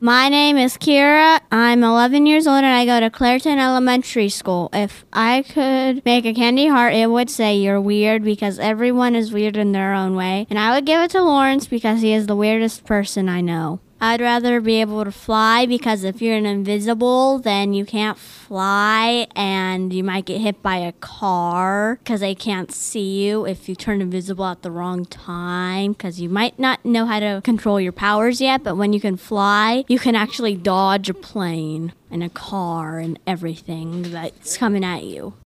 My name is Kira. I'm 11 years old and I go to Clairton Elementary School. If I could make a candy heart, it would say you're weird because everyone is weird in their own way. And I would give it to Lawrence because he is the weirdest person I know. I'd rather be able to fly because if you're an invisible, then you can't fly and you might get hit by a car because they can't see you if you turn invisible at the wrong time because you might not know how to control your powers yet, but when you can fly, you can actually dodge a plane and a car and everything that's coming at you.